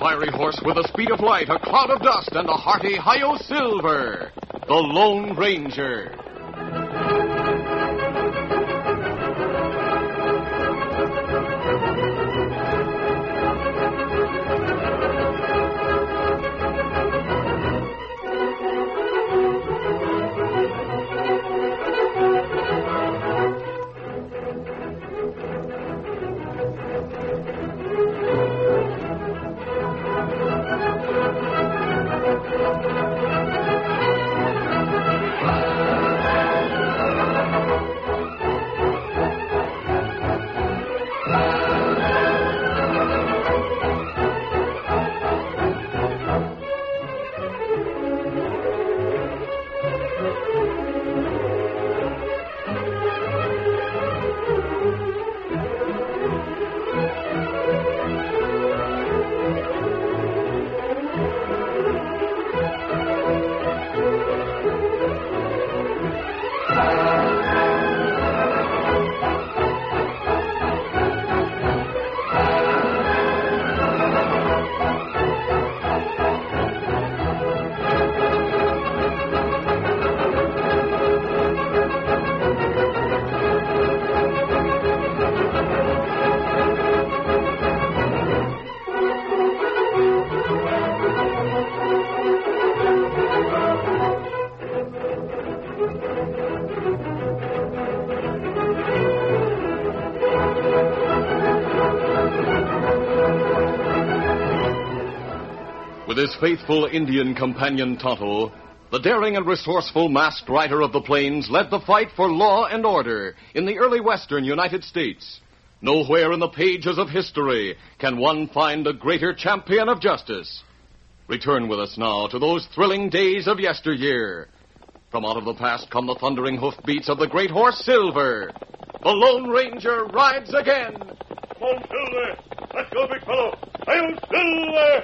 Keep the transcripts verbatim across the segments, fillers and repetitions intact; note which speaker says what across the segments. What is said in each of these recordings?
Speaker 1: fiery horse with the speed of light, a cloud of dust, and a hearty Hi-Yo Silver, the Lone Ranger. With his faithful Indian companion Tonto, the daring and resourceful masked rider of the plains led the fight for law and order in the early western United States. Nowhere in the pages of history can one find a greater champion of justice. Return with us now to those thrilling days of yesteryear. From out of the past come the thundering hoofbeats of the great horse Silver. The Lone Ranger rides again.
Speaker 2: Come on, Silver. Let's go, big fellow. Hi-Yo Silver!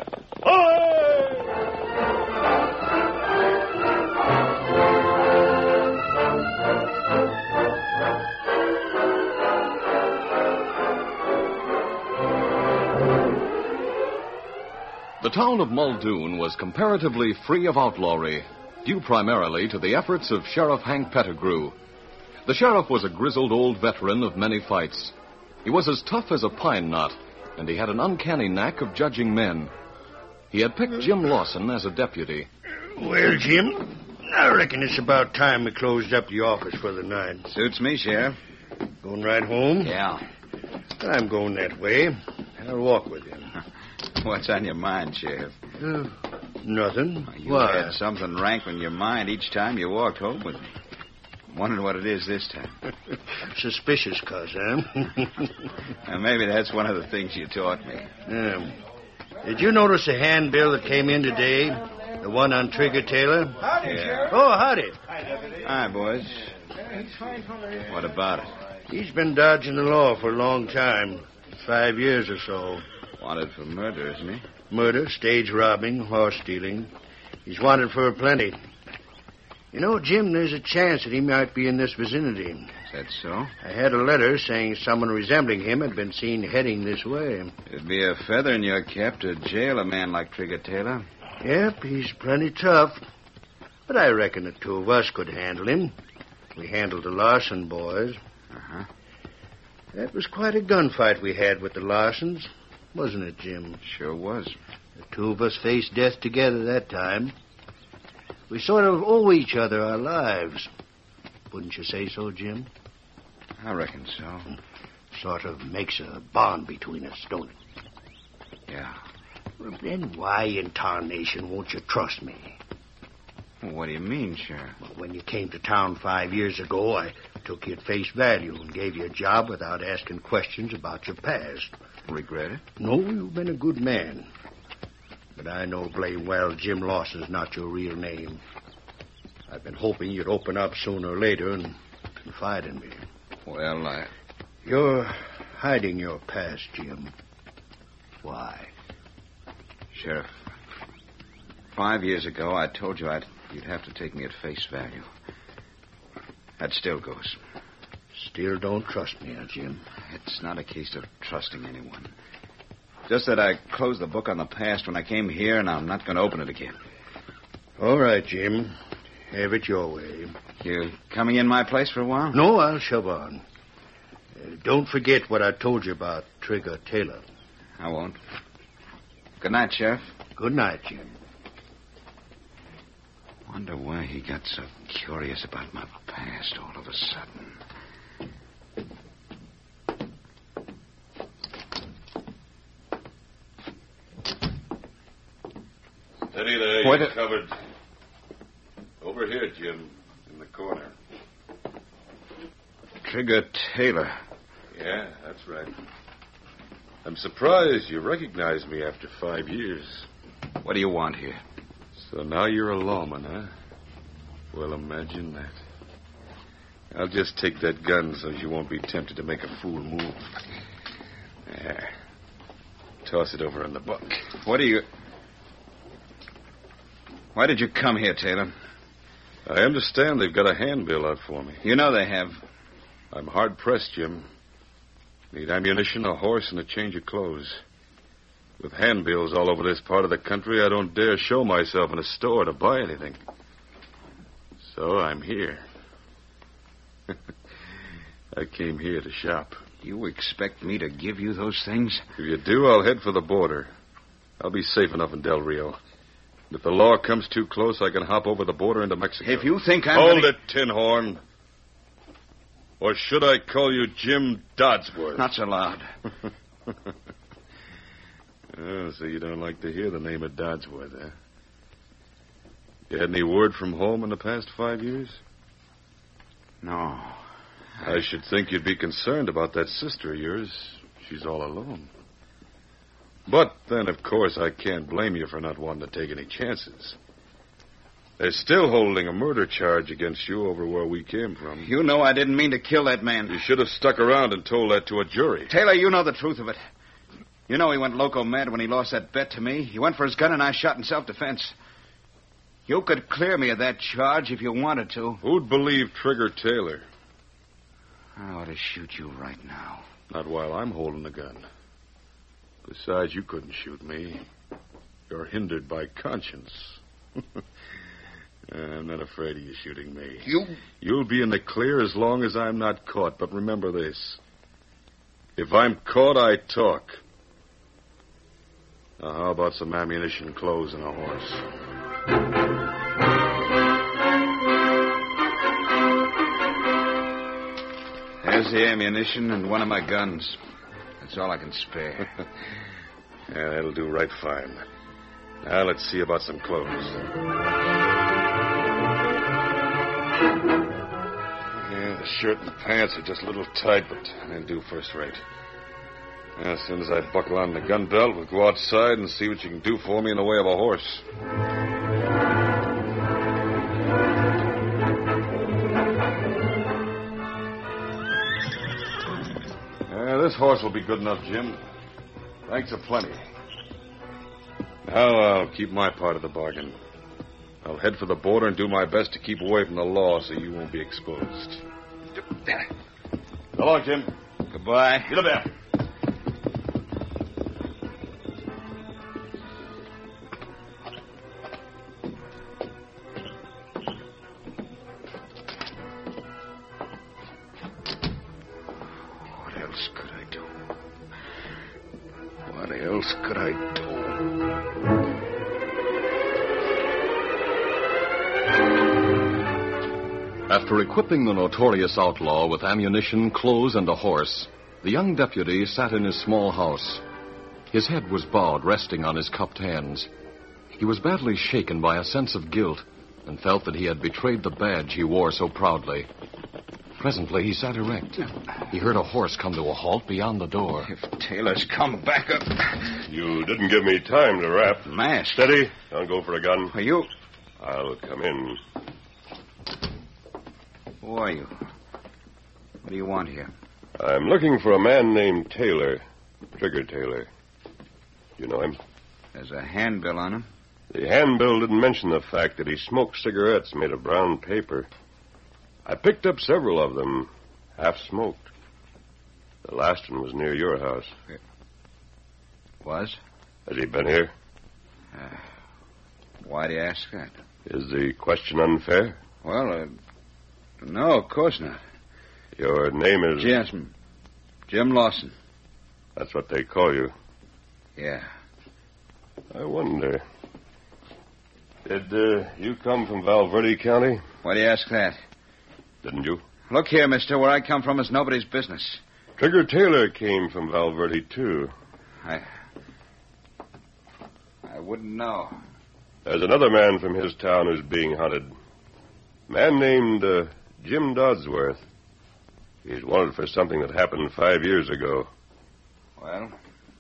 Speaker 1: The town of Muldoon was comparatively free of outlawry, due primarily to the efforts of Sheriff Hank Pettigrew. The sheriff was a grizzled old veteran of many fights. He was as tough as a pine knot, and he had an uncanny knack of judging men. He had picked Jim Lawson as a deputy.
Speaker 3: Well, Jim, I reckon it's about time we closed up the office for the night.
Speaker 4: Suits me, Sheriff.
Speaker 3: Going right home?
Speaker 4: Yeah.
Speaker 3: I'm going that way. I'll walk with you.
Speaker 4: What's on your mind, Sheriff?
Speaker 3: Uh, nothing.
Speaker 4: You
Speaker 3: Why?
Speaker 4: had something rank in your mind each time you walked home with me. Wondered what it is this time.
Speaker 3: Suspicious, cuz, huh?
Speaker 4: Now, maybe that's one of the things you taught me.
Speaker 3: Um, did you notice the handbill that came in today? The one on Trigger Taylor?
Speaker 4: Howdy, yeah. Sheriff.
Speaker 3: Oh, howdy.
Speaker 4: Hi, boys. What about it?
Speaker 3: He's been dodging the law for a long time. Five years or so.
Speaker 4: Wanted for murder, isn't he?
Speaker 3: Murder, stage robbing, horse stealing. He's wanted for plenty. You know, Jim, there's a chance that he might be in this vicinity.
Speaker 4: Is that so?
Speaker 3: I had a letter saying someone resembling him had been seen heading this way.
Speaker 4: It'd be a feather in your cap to jail a man like Trigger Taylor.
Speaker 3: Yep, he's plenty tough. But I reckon the two of us could handle him. We handled the Larson boys.
Speaker 4: Uh-huh.
Speaker 3: That was quite a gunfight we had with the Larsons, wasn't it, Jim?
Speaker 4: Sure was.
Speaker 3: The two of us faced death together that time. We sort of owe each other our lives. Wouldn't you say so, Jim?
Speaker 4: I reckon so.
Speaker 3: Sort of makes a bond between us, don't it?
Speaker 4: Yeah.
Speaker 3: Well, then why in tarnation won't you trust me?
Speaker 4: Well, what do you mean, Sheriff?
Speaker 3: Well, when you came to town five years ago, I took you at face value and gave you a job without asking questions about your past.
Speaker 4: Regret it?
Speaker 3: No, you've been a good man. But I know blame well Jim Lawson's not your real name. I've been hoping you'd open up sooner or later and confide in me.
Speaker 4: Well, I...
Speaker 3: You're hiding your past, Jim. Why?
Speaker 4: Sheriff, five years ago I told you I'd, you'd have to take me at face value. That still goes.
Speaker 3: Still don't trust me, huh, Jim?
Speaker 4: It's not a case of trusting anyone. Just that I closed the book on the past when I came here, and I'm not going to open it again.
Speaker 3: All right, Jim. Have it your way.
Speaker 4: You coming in my place for a while?
Speaker 3: No, I'll shove on. Uh, don't forget what I told you about Trigger Taylor.
Speaker 4: I won't. Good night, Sheriff.
Speaker 3: Good night, Jim.
Speaker 4: Wonder why he got so curious about my past all of a sudden.
Speaker 2: Steady there,
Speaker 4: What
Speaker 2: you're
Speaker 4: a-
Speaker 2: covered. Over here, Jim, in the corner.
Speaker 4: Trigger Taylor.
Speaker 2: Yeah, that's right. I'm surprised you recognize me after five years.
Speaker 4: What do you want here?
Speaker 2: So now you're a lawman, huh? Well, imagine that. I'll just take that gun so you won't be tempted to make a fool move. There. Toss it over in the bunk.
Speaker 4: What are you... Why did you come here, Taylor?
Speaker 2: I understand they've got a handbill out for me.
Speaker 4: You know they have.
Speaker 2: I'm hard-pressed, Jim. Need ammunition, a horse, and a change of clothes. With handbills all over this part of the country, I don't dare show myself in a store to buy anything. So I'm here. I came here to shop.
Speaker 4: You expect me to give you those things?
Speaker 2: If you do, I'll head for the border. I'll be safe enough in Del Rio. If the law comes too close, I can hop over the border into Mexico.
Speaker 4: If you think I'm
Speaker 2: Hold
Speaker 4: gonna...
Speaker 2: it, Tin Horn. Or should I call you Jim Dodsworth?
Speaker 4: Not so loud.
Speaker 2: Oh, so you don't like to hear the name of Dodsworth, huh? You had any word from home in the past five years?
Speaker 4: No.
Speaker 2: I should think you'd be concerned about that sister of yours. She's all alone. But then, of course, I can't blame you for not wanting to take any chances. They're still holding a murder charge against you over where we came from.
Speaker 4: You know I didn't mean to kill that man.
Speaker 2: You should have stuck around and told that to a jury.
Speaker 4: Taylor, you know the truth of it. You know he went loco mad when he lost that bet to me. He went for his gun and I shot in self-defense. You could clear me of that charge if you wanted to.
Speaker 2: Who'd believe Trigger Taylor?
Speaker 4: I ought to shoot you right now.
Speaker 2: Not while I'm holding the gun. Besides, you couldn't shoot me. You're hindered by conscience. I'm not afraid of you shooting me.
Speaker 3: You...
Speaker 2: You'll be in the clear as long as I'm not caught. But remember this. If I'm caught, I talk. Now, how about some ammunition, clothes, and a horse?
Speaker 4: There's the ammunition and one of my guns. That's all I can spare.
Speaker 2: Yeah, that'll do right fine. Now, let's see about some clothes. Yeah, the shirt and pants are just a little tight, but they'll do first rate. As soon as I buckle on the gun belt, we'll go outside and see what you can do for me in the way of a horse. Yeah, this horse will be good enough, Jim. Thanks a plenty. Now I'll keep my part of the bargain. I'll head for the border and do my best to keep away from the law so you won't be exposed. So long, Jim.
Speaker 4: Goodbye.
Speaker 2: Get up there.
Speaker 4: What else could I do? What else could I do?
Speaker 1: After equipping the notorious outlaw with ammunition, clothes, and a horse, the young deputy sat in his small house. His head was bowed, resting on his cupped hands. He was badly shaken by a sense of guilt and felt that he had betrayed the badge he wore so proudly. Presently, he sat erect. He heard a horse come to a halt beyond the door.
Speaker 4: If Taylor's come back up...
Speaker 2: You didn't give me time to wrap.
Speaker 4: Mask.
Speaker 2: Steady. Don't go for a gun.
Speaker 4: Are you...
Speaker 2: I'll come in.
Speaker 4: Who are you? What do you want here?
Speaker 2: I'm looking for a man named Taylor. Trigger Taylor. You know him?
Speaker 4: There's a handbill on him.
Speaker 2: The handbill didn't mention the fact that he smoked cigarettes made of brown paper. I picked up several of them, half-smoked. The last one was near your house.
Speaker 4: Was?
Speaker 5: Has he been here?
Speaker 4: Uh, why do you ask that?
Speaker 5: Is the question unfair?
Speaker 4: Well, uh, no, of course not.
Speaker 5: Your name is...
Speaker 4: Jim. Jim Lawson.
Speaker 5: That's what they call you.
Speaker 4: Yeah.
Speaker 5: I wonder... Did uh, you come from Valverde County?
Speaker 4: Why do you ask that?
Speaker 5: Didn't you?
Speaker 4: Look here, mister. Where I come from is nobody's business.
Speaker 5: Trigger Taylor came from Valverde, too.
Speaker 4: I... I wouldn't know.
Speaker 5: There's another man from his town who's being hunted. A man named uh, Jim Dodsworth. He's wanted for something that happened five years ago.
Speaker 4: Well,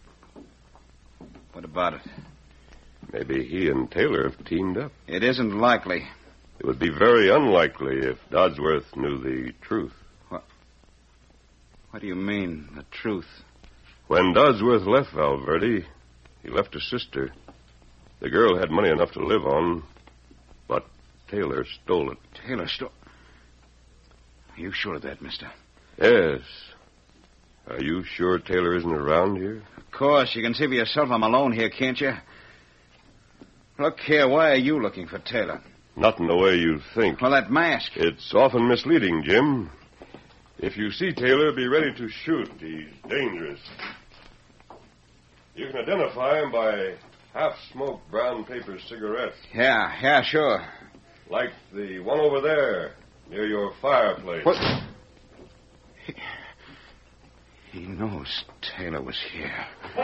Speaker 4: what about it?
Speaker 5: Maybe he and Taylor have teamed up.
Speaker 4: It isn't likely.
Speaker 5: It would be very unlikely if Dodsworth knew the truth.
Speaker 4: What? What do you mean, the truth?
Speaker 5: When Dodsworth left Valverde, he left a sister. The girl had money enough to live on, but Taylor stole it.
Speaker 4: Taylor stole... Are you sure of that, mister?
Speaker 5: Yes. Are you sure Taylor isn't around here?
Speaker 4: Of course. You can see for yourself I'm alone here, can't you? Look here, why are you looking for Taylor?
Speaker 5: Not in the way you think.
Speaker 4: Well, that mask.
Speaker 5: It's often misleading, Jim. If you see Taylor, be ready to shoot. He's dangerous. You can identify him by half-smoked brown paper cigarettes.
Speaker 4: Yeah, yeah, sure.
Speaker 5: Like the one over there, near your fireplace.
Speaker 4: What? He, he knows Taylor was here.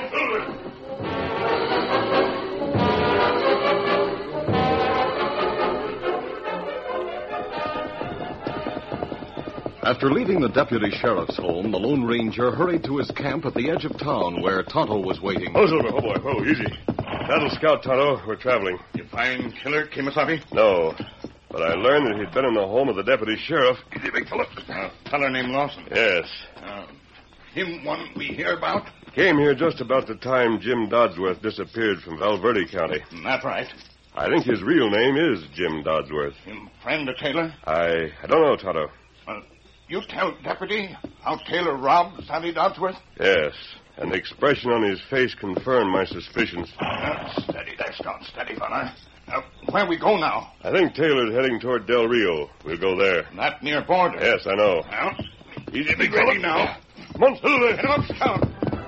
Speaker 1: After leaving the deputy sheriff's home, the Lone Ranger hurried to his camp at the edge of town where Tonto was waiting.
Speaker 5: Oh, Silver, oh, boy, oh, easy. That'll scout, Tonto. We're traveling.
Speaker 6: You find killer, Kemosabe?
Speaker 5: No, but I learned that he'd been in the home of the deputy sheriff.
Speaker 6: Easy, big fellow. Uh, feller named Lawson.
Speaker 5: Yes.
Speaker 6: Uh, him one we hear about?
Speaker 5: Came here just about the time Jim Dodsworth disappeared from Valverde County.
Speaker 6: That's right.
Speaker 5: I think his real name is Jim Dodsworth.
Speaker 6: Him friend of Taylor?
Speaker 5: I I don't know, Tonto.
Speaker 6: Uh, you tell Deputy how Taylor robbed Sally Dodsworth?
Speaker 5: Yes, and the expression on his face confirmed my suspicions.
Speaker 6: Uh, steady, that's not steady, fella. Uh, where we go now?
Speaker 5: I think Taylor's heading toward Del Rio. We'll go there.
Speaker 6: That near border?
Speaker 5: Yes, I know.
Speaker 6: Well, easy, big ready now.
Speaker 5: Come on, Silver.
Speaker 6: Head up, scout.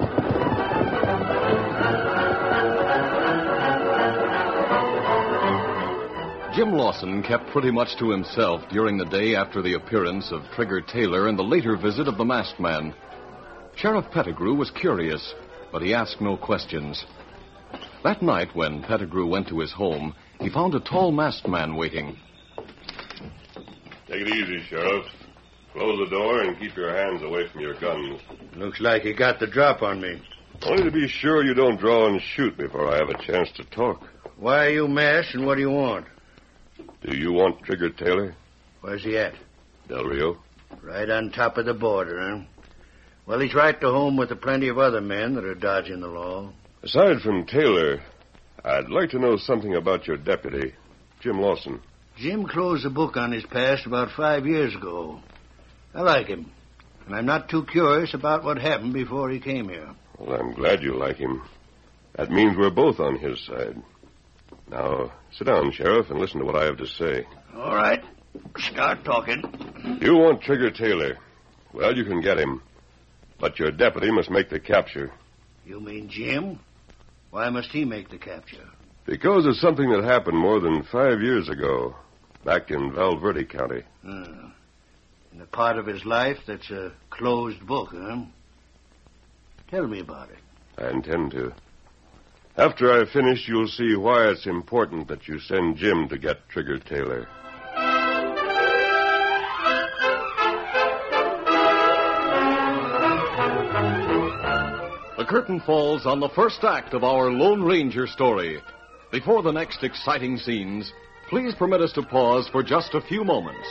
Speaker 1: Jim Lawson kept pretty much to himself during the day after the appearance of Trigger Taylor and the later visit of the masked man. Sheriff Pettigrew was curious, but he asked no questions. That night, when Pettigrew went to his home, he found a tall masked man waiting.
Speaker 5: Take it easy, Sheriff. Close the door and keep your hands away from your guns.
Speaker 3: Looks like he got the drop on me.
Speaker 5: Only to be sure you don't draw and shoot before I have a chance to talk.
Speaker 3: Why are you masked and what do you want?
Speaker 5: Do you want Trigger Taylor?
Speaker 3: Where's he at?
Speaker 5: Del Rio?
Speaker 3: Right on top of the border, huh? Well, he's right to home with a plenty of other men that are dodging the law.
Speaker 5: Aside from Taylor, I'd like to know something about your deputy, Jim Lawson.
Speaker 3: Jim closed the book on his past about five years ago. I like him, and I'm not too curious about what happened before he came here.
Speaker 5: Well, I'm glad you like him. That means we're both on his side. Now, sit down, Sheriff, and listen to what I have to say.
Speaker 3: All right. Start talking.
Speaker 5: You want Trigger Taylor. Well, you can get him. But your deputy must make the capture.
Speaker 3: You mean Jim? Why must he make the capture?
Speaker 5: Because of something that happened more than five years ago, back in Valverde County.
Speaker 3: Hmm. In a part of his life that's a closed book, huh? Tell me about it.
Speaker 5: I intend to. After I've finished, you'll see why it's important that you send Jim to get Trigger Taylor.
Speaker 1: The curtain falls on the first act of our Lone Ranger story. Before the next exciting scenes, please permit us to pause for just a few moments.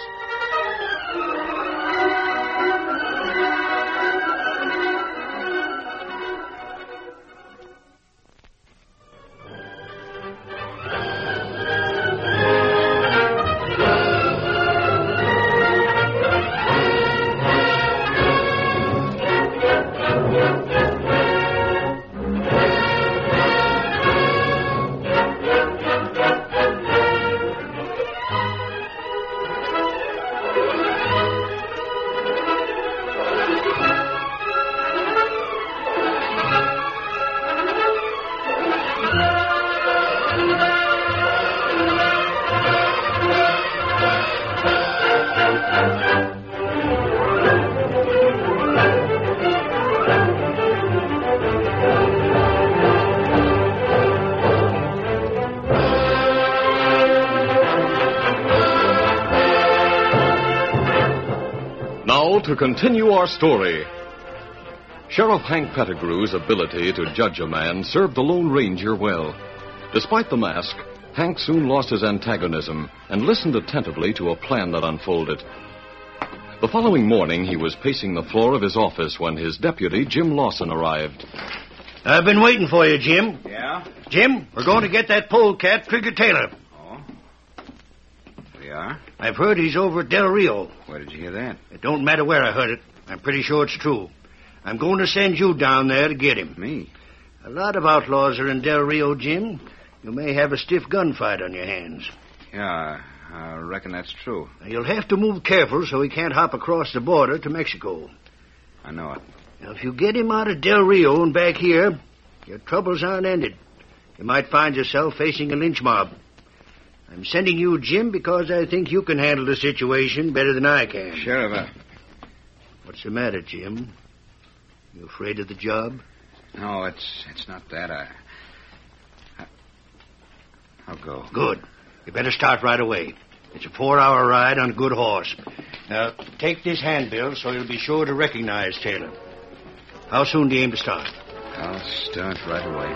Speaker 1: to continue our story. Sheriff Hank Pettigrew's ability to judge a man served the Lone Ranger well. Despite the mask, Hank soon lost his antagonism and listened attentively to a plan that unfolded. The following morning, he was pacing the floor of his office when his deputy, Jim Lawson, arrived.
Speaker 3: I've been waiting for you, Jim.
Speaker 4: Yeah?
Speaker 3: Jim, we're going to get that polecat, Trigger Taylor.
Speaker 4: Oh? We are?
Speaker 3: I've heard he's over at Del Rio.
Speaker 4: Where did you hear that?
Speaker 3: It don't matter where I heard it. I'm pretty sure it's true. I'm going to send you down there to get him.
Speaker 4: Me?
Speaker 3: A lot of outlaws are in Del Rio, Jim. You may have a stiff gunfight on your hands.
Speaker 4: Yeah, I reckon that's true.
Speaker 3: You'll have to move careful so he can't hop across the border to Mexico.
Speaker 4: I know it.
Speaker 3: Now, if you get him out of Del Rio and back here, your troubles aren't ended. You might find yourself facing a lynch mob. I'm sending you, Jim, because I think you can handle the situation better than I can.
Speaker 4: Sheriff, uh...
Speaker 3: What's the matter, Jim? You afraid of the job?
Speaker 4: No, it's it's not that. I... I... I'll go.
Speaker 3: Good. You better start right away. It's a four-hour ride on a good horse. Now, take this handbill so you'll be sure to recognize Taylor. How soon do you aim to start?
Speaker 4: I'll start right away.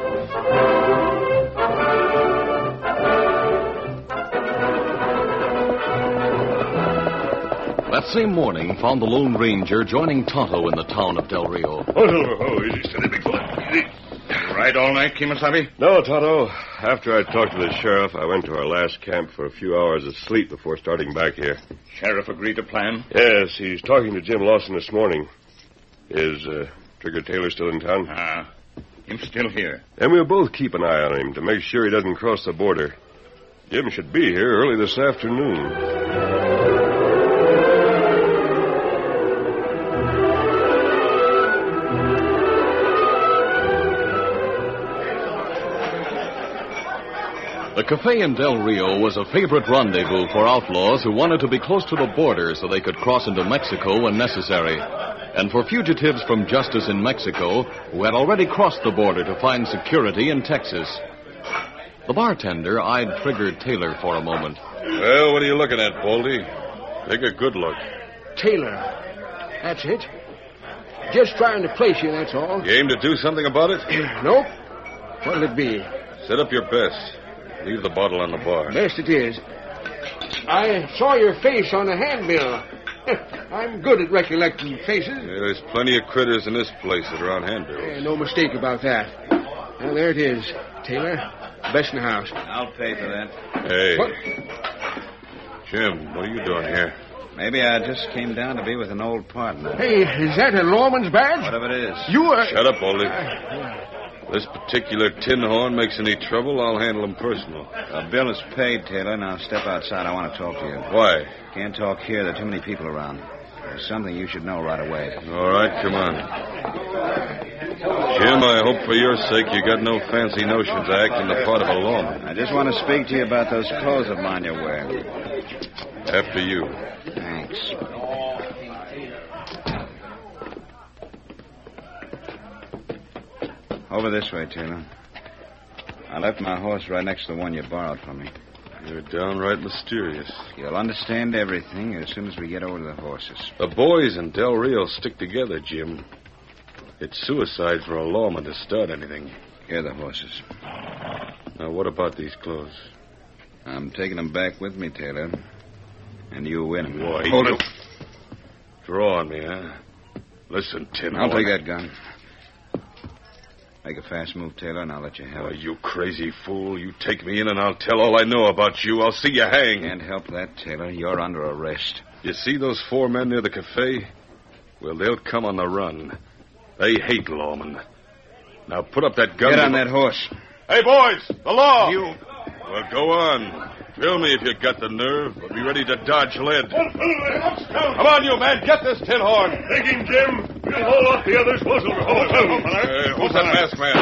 Speaker 1: That same morning found the Lone Ranger joining Tonto in the town of Del Rio.
Speaker 5: Oh, oh, oh, easy, steady, big fella. Easy.
Speaker 6: Ride all night, Kimasabi?
Speaker 5: No, Tonto. After I talked to the sheriff, I went to our last camp for a few hours of sleep before starting back here.
Speaker 6: Sheriff agreed to plan?
Speaker 5: Yes, he's talking to Jim Lawson this morning. Is uh, Trigger Taylor still in town?
Speaker 6: Ah, him still here.
Speaker 5: And we'll both keep an eye on him to make sure he doesn't cross the border. Jim should be here early this afternoon.
Speaker 1: The cafe in Del Rio was a favorite rendezvous for outlaws who wanted to be close to the border so they could cross into Mexico when necessary, and for fugitives from justice in Mexico who had already crossed the border to find security in Texas. The bartender eyed Trigger Taylor for a moment.
Speaker 2: Well, what are you looking at, Baldy? Take a good look.
Speaker 7: Taylor. That's it. Just trying to place you, that's all.
Speaker 2: You aim to do something about it?
Speaker 7: Nope. What'll it be?
Speaker 2: Set up your best. Leave the bottle on the bar.
Speaker 7: Best it is. I saw your face on the handbill. I'm good at recollecting faces.
Speaker 2: Yeah, there's plenty of critters in this place that are on handbills.
Speaker 7: Yeah, no mistake about that. Well, there it is, Taylor. Best in the house.
Speaker 4: I'll pay for that.
Speaker 2: Hey.
Speaker 7: What?
Speaker 2: Jim, what are you doing here?
Speaker 4: Maybe I just came down to be with an old partner.
Speaker 7: Hey, is that a lawman's badge?
Speaker 4: Whatever it is.
Speaker 7: You are...
Speaker 2: Shut up, Baldy. This particular tin horn makes any trouble, I'll handle him personal.
Speaker 4: The bill is paid, Taylor. Now step outside. I want to talk to you.
Speaker 2: Why?
Speaker 4: Can't talk here. There are too many people around. There's something you should know right away.
Speaker 2: All right, come on. Jim, I hope for your sake you got no fancy notions of acting the part of a lawman.
Speaker 4: I just want to speak to you about those clothes of mine you're wearing.
Speaker 2: After you.
Speaker 4: Thanks. Over this way, Taylor. I left my horse right next to the one you borrowed from me.
Speaker 2: You're downright mysterious.
Speaker 4: You'll understand everything as soon as we get over to the horses.
Speaker 2: The boys in Del Rio stick together, Jim. It's suicide for a lawman to start anything.
Speaker 4: Here are the horses.
Speaker 2: Now, what about these clothes?
Speaker 4: I'm taking them back with me, Taylor. And you win them.
Speaker 2: Boy,
Speaker 6: Hold
Speaker 2: you...
Speaker 6: it.
Speaker 2: Draw on me, huh? Listen, Tim.
Speaker 4: I'll take that gun. Make a fast move, Taylor, and I'll let you have
Speaker 2: Oh,
Speaker 4: it.
Speaker 2: you crazy fool. You take me in and I'll tell all I know about you. I'll see you hang.
Speaker 4: Can't help that, Taylor. You're under arrest.
Speaker 2: You see those four men near the cafe? Well, they'll come on the run. They hate lawmen. Now put up that gun.
Speaker 4: Get on that horse.
Speaker 2: Hey, boys, the law.
Speaker 6: You...
Speaker 2: Well, go on. Drill me if you got the nerve, but be ready to dodge lead. Come on, you man. Get this tin horn.
Speaker 5: Take him, Jim. We'll hold off the others. Hold him.
Speaker 2: Hey, who's that masked man?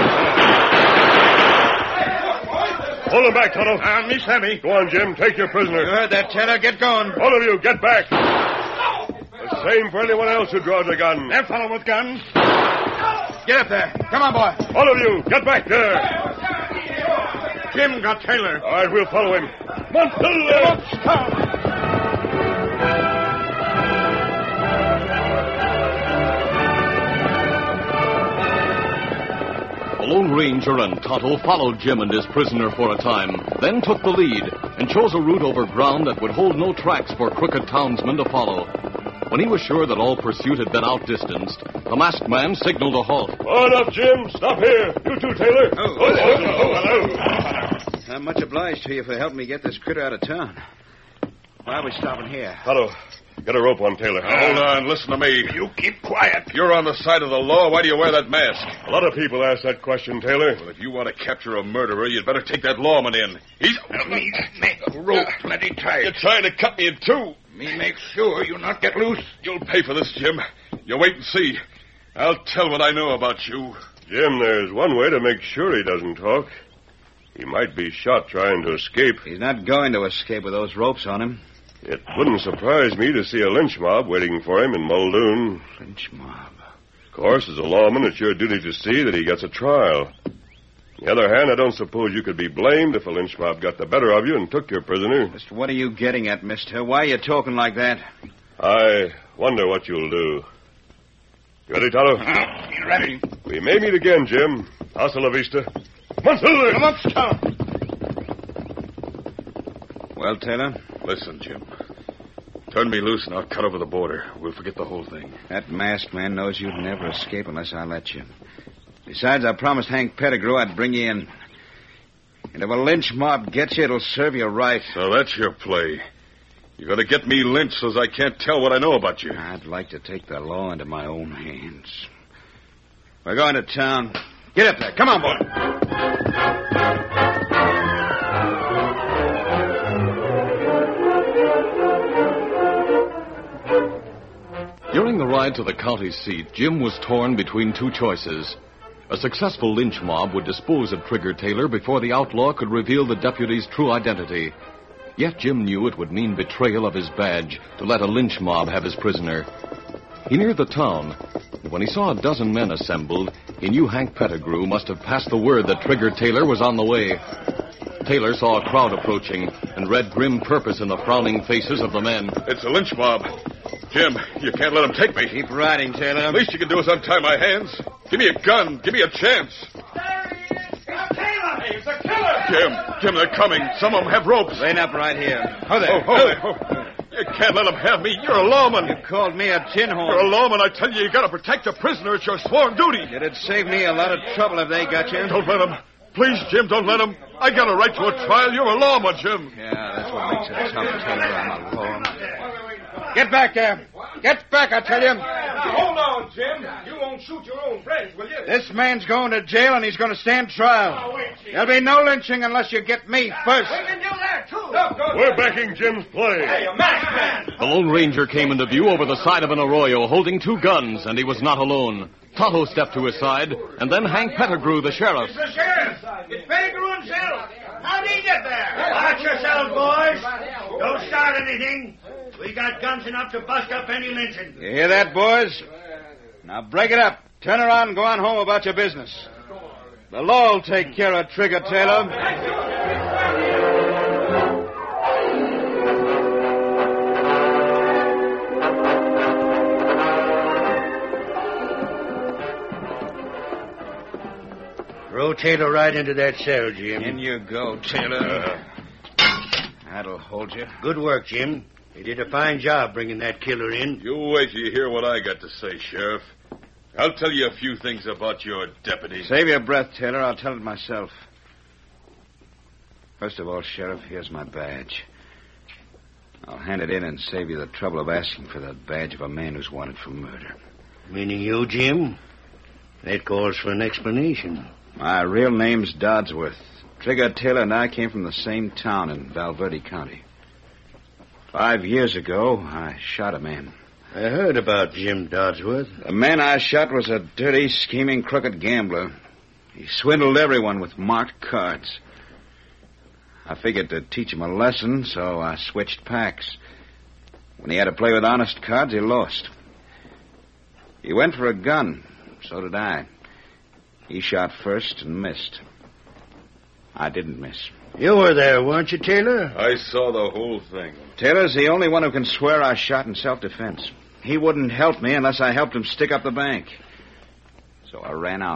Speaker 5: Hold him back, Tonto.
Speaker 6: Ah, Miss Sammy.
Speaker 5: Go on, Jim. Take your prisoner.
Speaker 6: You heard that, Taylor. Get going.
Speaker 5: All of you, get back. The same for anyone else who draws a gun.
Speaker 6: That fellow with guns. Get up there. Come on, boy.
Speaker 5: All of you, get back there.
Speaker 6: Jim got Taylor.
Speaker 5: All right, we'll follow him. Montpelier!
Speaker 6: Stop.
Speaker 1: The Lone Ranger and Tonto followed Jim and his prisoner for a time, then took the lead and chose a route over ground that would hold no tracks for crooked townsmen to follow. When he was sure that all pursuit had been outdistanced, the masked man signaled a halt.
Speaker 5: On up, Jim. Stop here. You too, Taylor.
Speaker 4: Oh,
Speaker 5: oh, oh, oh, oh.
Speaker 4: I'm much obliged to you for helping me get this critter out of town. Why are we stopping here?
Speaker 5: Tonto, get a rope on Taylor.
Speaker 2: Now, hold on. Listen to me.
Speaker 6: You keep quiet.
Speaker 2: If you're on the side of the law, why do you wear that mask?
Speaker 5: A lot of people ask that question, Taylor.
Speaker 2: Well, if you want to capture a murderer, you'd better take that lawman in. He's...
Speaker 6: Now, me make a rope plenty tight.
Speaker 2: You're trying to cut me in two.
Speaker 6: Me make sure you not get loose.
Speaker 2: You'll pay for this, Jim. You wait and see. I'll tell what I know about you.
Speaker 5: Jim, there's one way to make sure he doesn't talk. He might be shot trying to escape.
Speaker 4: He's not going to escape with those ropes on him.
Speaker 5: It wouldn't surprise me to see a lynch mob waiting for him in Muldoon.
Speaker 4: Lynch mob?
Speaker 5: Of course, as a lawman, it's your duty to see that he gets a trial. On the other hand, I don't suppose you could be blamed if a lynch mob got the better of you and took your prisoner.
Speaker 4: Just what are you getting at, mister? Why are you talking like that?
Speaker 5: I wonder what you'll do. You ready, Tonto?
Speaker 6: Uh, you ready?
Speaker 5: We may meet again, Jim. Hasta la vista. Come on, Silver!
Speaker 6: Come up, Scout.
Speaker 4: Well, Taylor?
Speaker 2: Listen, Jim. Turn me loose and I'll cut over the border. We'll forget the whole thing.
Speaker 4: That masked man knows you'd never escape unless I let you. Besides, I promised Hank Pettigrew I'd bring you in. And if a lynch mob gets you, it'll serve you right.
Speaker 2: So that's your play. You're going to get me lynched so I can't tell what I know about you.
Speaker 4: I'd like to take the law into my own hands. We're going to town. Get up there. Come on, boy.
Speaker 1: During the ride to the county seat, Jim was torn between two choices. A successful lynch mob would dispose of Trigger Taylor before the outlaw could reveal the deputy's true identity. Yet Jim knew it would mean betrayal of his badge to let a lynch mob have his prisoner. He neared the town, and when he saw a dozen men assembled, he knew Hank Pettigrew must have passed the word that Trigger Taylor was on the way. Taylor saw a crowd approaching and read grim purpose in the frowning faces of the men.
Speaker 2: It's a lynch mob. Jim, you can't let them take me.
Speaker 4: Keep riding, Taylor.
Speaker 2: The least you can do is untie my hands. Give me a gun. Give me a chance.
Speaker 8: There he is! It's a killer! He's a killer!
Speaker 2: Jim, Jim, they're coming. Some of them have ropes.
Speaker 4: Rein up right here. Oh, there.
Speaker 2: Oh, oh, oh. You can't let them have me. You're a lawman.
Speaker 4: You called me a tin horn.
Speaker 2: You're a lawman. I tell you, you got to protect a prisoner. It's your sworn duty.
Speaker 4: It'd save me a lot of trouble if they got you.
Speaker 2: Don't let them. Please, Jim, don't let them. I got a right to a trial. You're a lawman, Jim.
Speaker 4: Yeah, that's what makes it tough, Taylor. I'm a lawman. Get back there. Get back, I tell you.
Speaker 8: Now, hold on, Jim. You won't shoot your own friends, will you?
Speaker 4: This man's going to jail, and he's going to stand trial.
Speaker 8: Oh, wait,
Speaker 4: There'll be no lynching unless you get me first.
Speaker 8: We can do that, too. Look, go
Speaker 5: We're backing Jim's play.
Speaker 8: Hey, a masked man.
Speaker 1: The Lone Ranger came into view over the side of an arroyo holding two guns, and he was not alone. Tonto stepped to his side, and then Hank Pettigrew, the sheriff.
Speaker 8: It's the sheriff. It's Pettigrew himself. How'd he get there? Watch yourselves, boys. Don't start anything. We got guns enough to bust up any lynching.
Speaker 4: You hear that, boys? Now break it up. Turn around and go on home about your business. The law will take care of Trigger Taylor.
Speaker 3: Throw Taylor right into that cell, Jim.
Speaker 4: In you go, Taylor. That'll hold you.
Speaker 3: Good work, Jim. You did a fine job bringing that killer in.
Speaker 2: You wait till you hear what I got to say, Sheriff. I'll tell you a few things about your deputy.
Speaker 4: Save your breath, Taylor. I'll tell it myself. First of all, Sheriff, here's my badge. I'll hand it in and save you the trouble of asking for the badge of a man who's wanted for murder.
Speaker 3: Meaning you, Jim? That calls for an explanation.
Speaker 4: My real name's Dodsworth. Trigger Taylor and I came from the same town in Valverde County. Five years ago, I shot a man.
Speaker 3: I heard about Jim Dodsworth.
Speaker 4: The man I shot was a dirty, scheming, crooked gambler. He swindled everyone with marked cards. I figured to teach him a lesson, so I switched packs. When he had to play with honest cards, he lost. He went for a gun. So did I. He shot first and missed. I didn't miss.
Speaker 3: You were there, weren't you, Taylor?
Speaker 2: I saw the whole thing.
Speaker 4: Taylor's the only one who can swear I shot in self-defense. He wouldn't help me unless I helped him stick up the bank. So I ran out.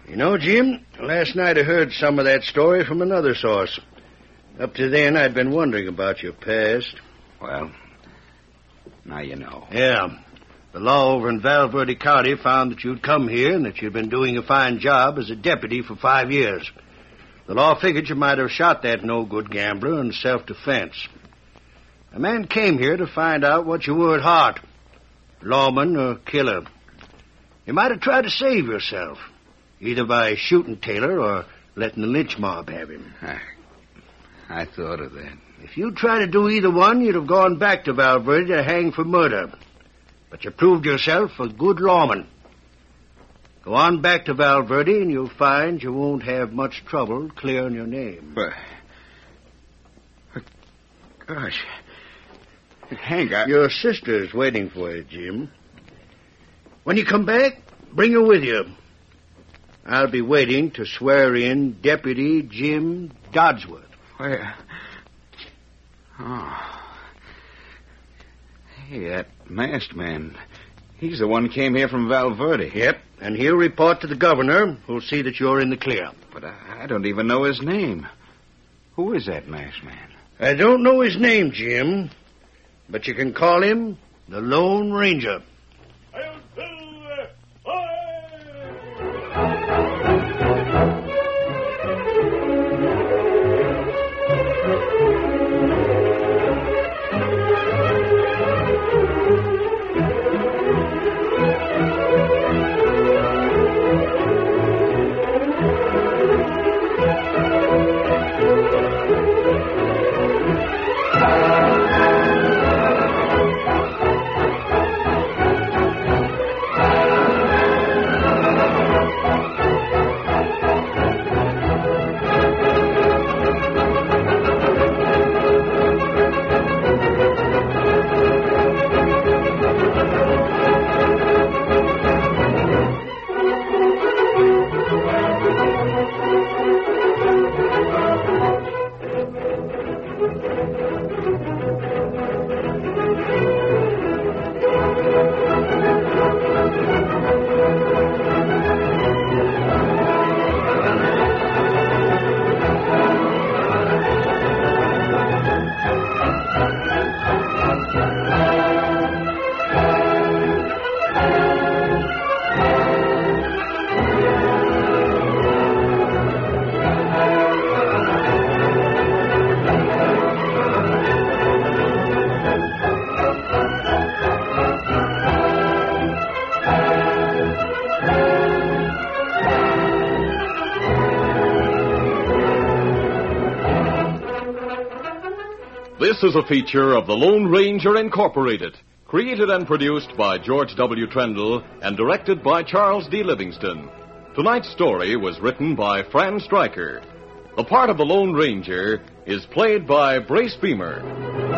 Speaker 3: You know, Jim, last night I heard some of that story from another source. Up to then, I'd been wondering about your past.
Speaker 4: Well, now you know.
Speaker 3: Yeah. The law over in Val Verde County found that you'd come here and that you'd been doing a fine job as a deputy for five years. The law figured you might have shot that no-good gambler in self-defense. A man came here to find out what you were at heart, lawman or killer. You might have tried to save yourself, either by shooting Taylor or letting the lynch mob have him.
Speaker 4: I, I thought of that.
Speaker 3: If you'd tried to do either one, you'd have gone back to Val Verde to hang for murder. But you proved yourself a good lawman. Go on back to Val Verde, and you'll find you won't have much trouble clearing your name.
Speaker 4: But, but gosh, Hank, I...
Speaker 3: Your sister's waiting for you, Jim. When you come back, bring her with you. I'll be waiting to swear in Deputy Jim Dodsworth.
Speaker 4: Where? Oh. Hey, that masked man. He's the one who came here from Val Verde.
Speaker 3: Yep, and he'll report to the governor, who'll see that you're in the clear.
Speaker 4: But I, I don't even know his name. Who is that masked man?
Speaker 3: I don't know his name, Jim, but you can call him the Lone Ranger.
Speaker 1: This is a feature of the Lone Ranger Incorporated, created and produced by George W. Trendle and directed by Charles D. Livingston. Tonight's story was written by Fran Stryker. The part of the Lone Ranger is played by Brace Beamer.